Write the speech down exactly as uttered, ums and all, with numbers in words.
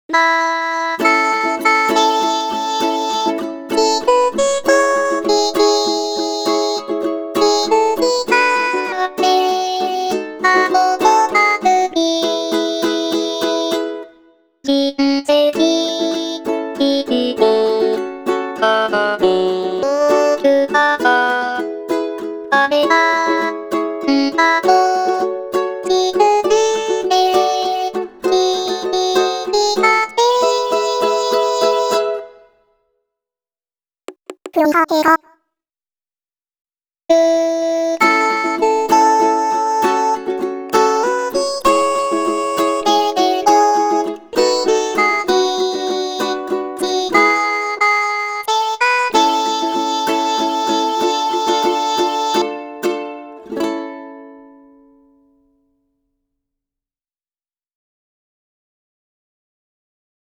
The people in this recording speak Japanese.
またねひぐみもみぎひぐみかってあももまるみ人生にいいあおるああれは今もひぐみで君になって黒い果てが